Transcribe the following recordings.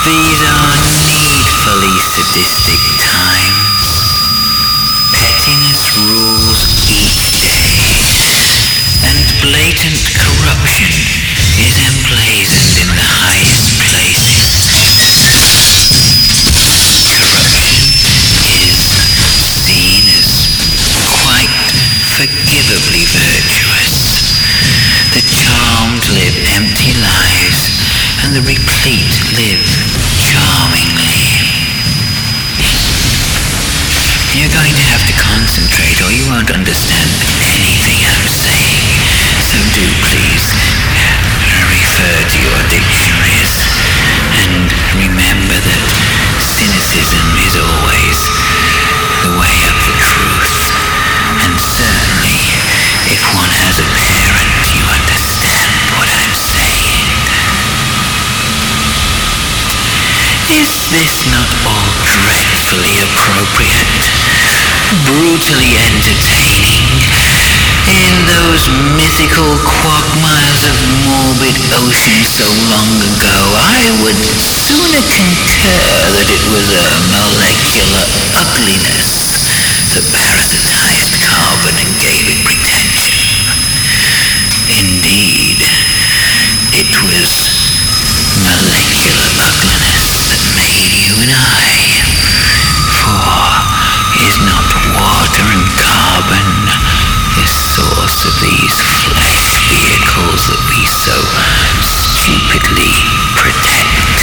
These are needfully sadistic times. Pettiness rules each day, and blatant corruption is emblazoned in the highest places. Corruption is seen as quite forgivably virtuous. The charmed live empty lives, and the replete live charmingly. You're going to have to concentrate or you won't understand anything I'm saying. So do please refer to your dictionaries and remember that cynicism is always the way of the truth. And certainly, if one has a parent, you understand what I'm saying. Is this not all dreadfully appropriate? Brutally entertaining? In those mythical quagmires of morbid ocean so long ago, I would sooner concur that it was a molecular ugliness that parasitized carbon and gave it pretension. Indeed, it was molecular ugliness that made you and I. For is not water and carbon the source of these flesh vehicles that we so stupidly protect?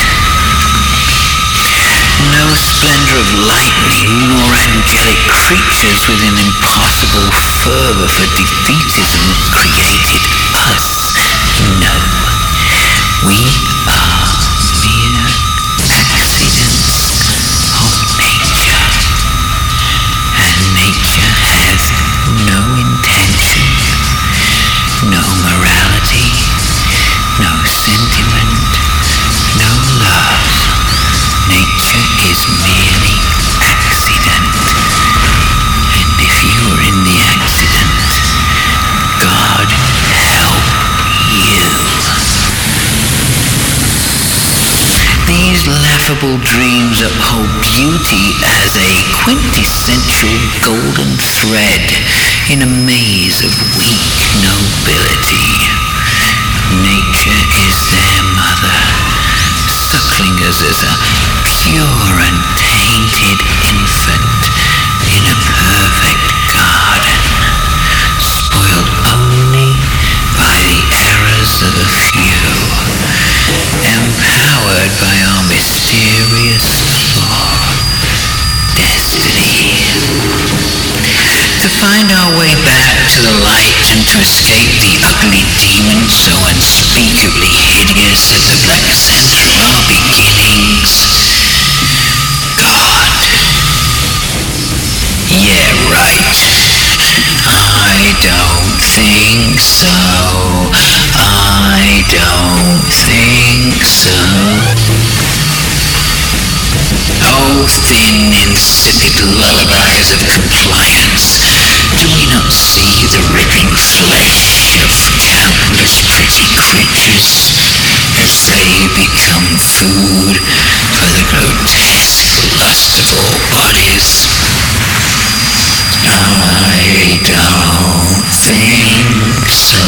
No splendor of lightning nor angelic creatures with an impossible fervor for defeatism created us. No, we are mere accidents of nature, and nature has no intention, no morality, no sentiment, no love. Nature is merely accident, and if you were in the accident, God help you. These laughable dreams uphold beauty as a quintessential golden thread in a maze of weak nobility. Nature is their mother, suckling us as a pure and tainted infant in a perfect garden, spoiled only by the errors of a few, empowered by our mysterious law, destiny. To find our way back to the light and to escape the ugly demon so unspeakably hideous at the black center of our beginnings. God. Yeah, right. I don't think so. I don't think so. Oh, thin, insipid lullabies of compliance. Do we not see the ripping flesh of countless pretty creatures as they become food for the grotesque lust of all bodies? I don't think so.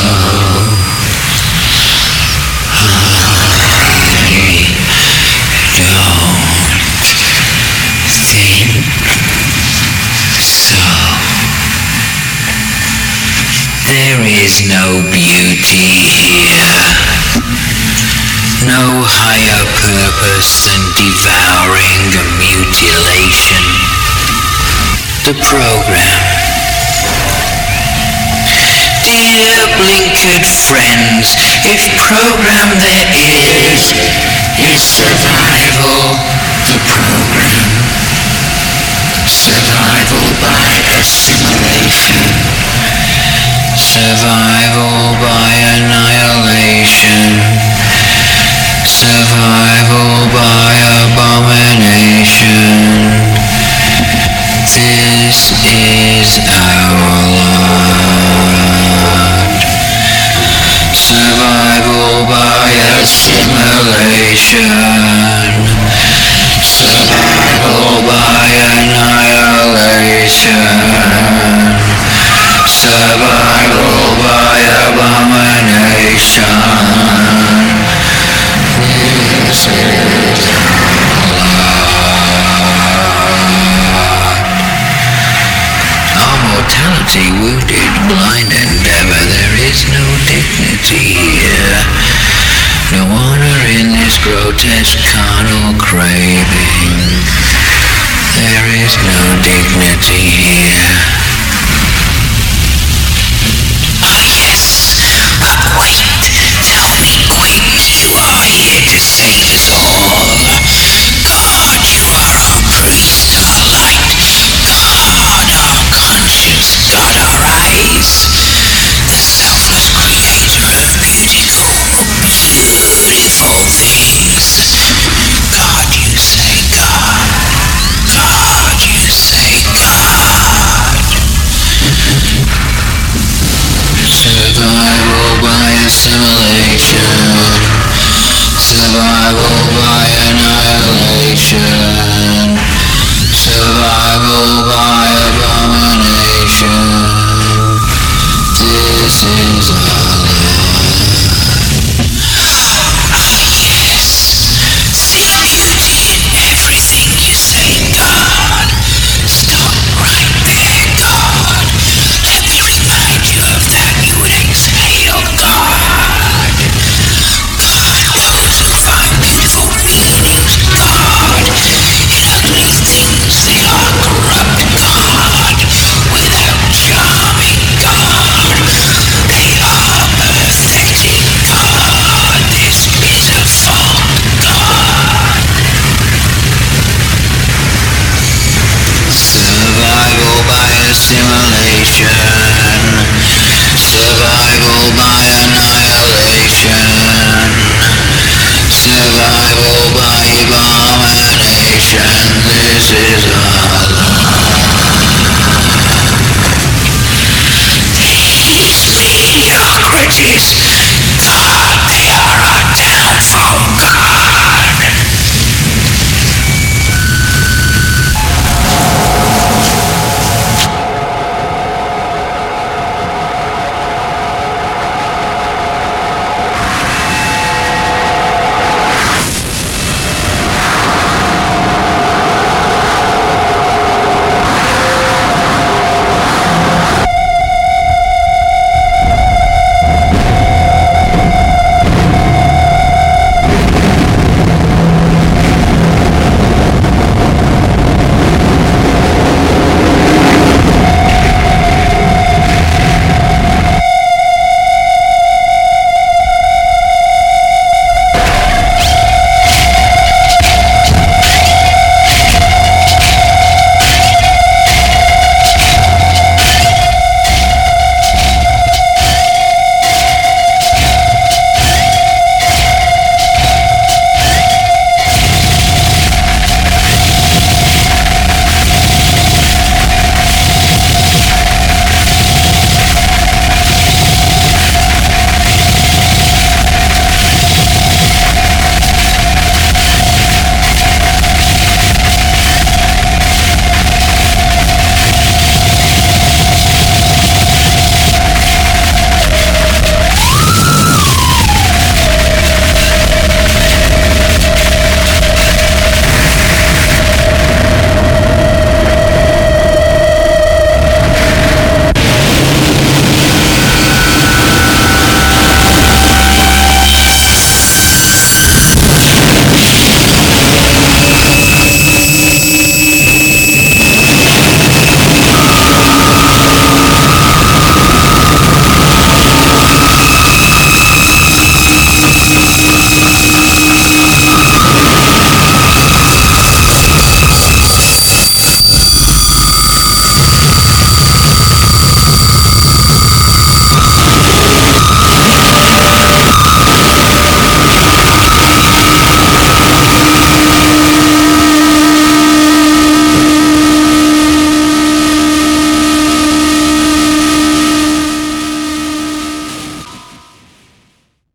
There is no beauty here, no higher purpose than devouring and mutilation. The program. Dear blinkered friends, if program there is survival. The program. Survival by assimilation. Survival by annihilation. Survival by abomination. This is our lot. Survival by assimilation. empty, wounded, blind endeavor. There is no dignity here. No honor in this grotesque carnal craving. There is no dignity